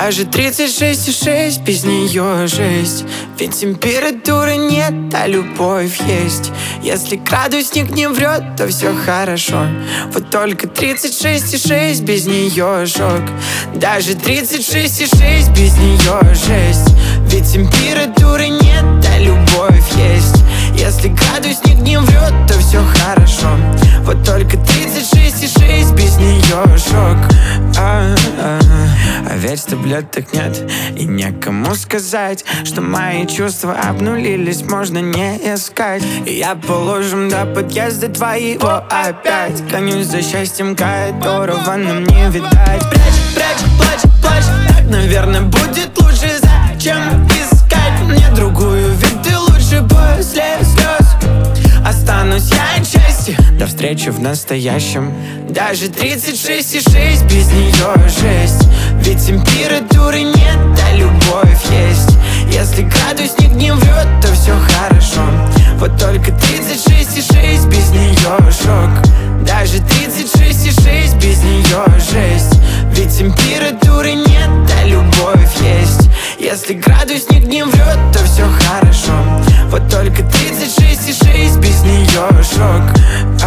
Даже 36,6 без нее жесть. Ведь температуры нет, а любовь есть. Если градусник не врет, то все хорошо. Вот только 36,6 без нее шок. Даже 36,6 без нее жесть. Ведь температуры нет, а любовь есть. Если градусник не врет, то все хорошо. Вот только 36,6 без нее шок. А ведь таблеток нет, и некому сказать, что мои чувства обнулились, можно не искать. И я по лужам до подъезда твоего опять гонюсь за счастьем, которого нам не видать. Прячь, прячь, плачь, плачь, так, наверное, будет лучше. Зачем искать мне другую, ведь ты лучше после слез. Останусь я отчасти до встречи в настоящем. Даже 36,6 без нее жесть. Ведь температуры нет, а любовь есть. Если градусник не врет, то все хорошо. Вот только 36,6 без нее шок. Даже 36,6 без нее жесть. Ведь температуры нет, а любовь есть. Если градусник не врет, то все хорошо. Вот только 36,6 без нее шок.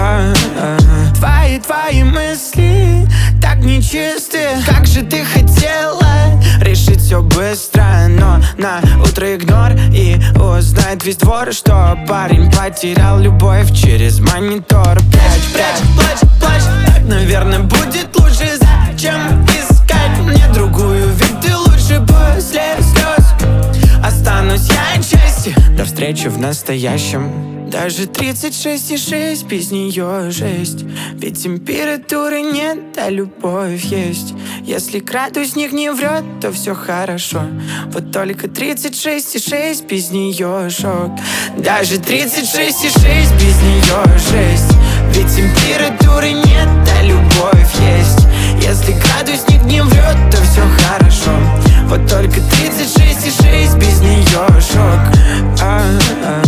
Твои мысли так нечистые. Как же ты хотела решить все быстро, но на утро игнор и узнает весь двор, что парень потерял любовь через монитор. Прячь, прячь, плачь, плачь, так, наверное, будет лучше. Зачем искать мне другую, ведь ты лучше после слез. Останусь я отчасти до встречи в настоящем. Даже 36,6 без нее жесть. Ведь температуры нет, а любовь есть. Если градусник не врет, то все хорошо. Вот только 36,6 без нее шок. Даже 36,6 без нее жесть. Ведь температуры нет, а любовь есть. Если градусник не врет, то все хорошо. Вот только 36,6 без нее шок.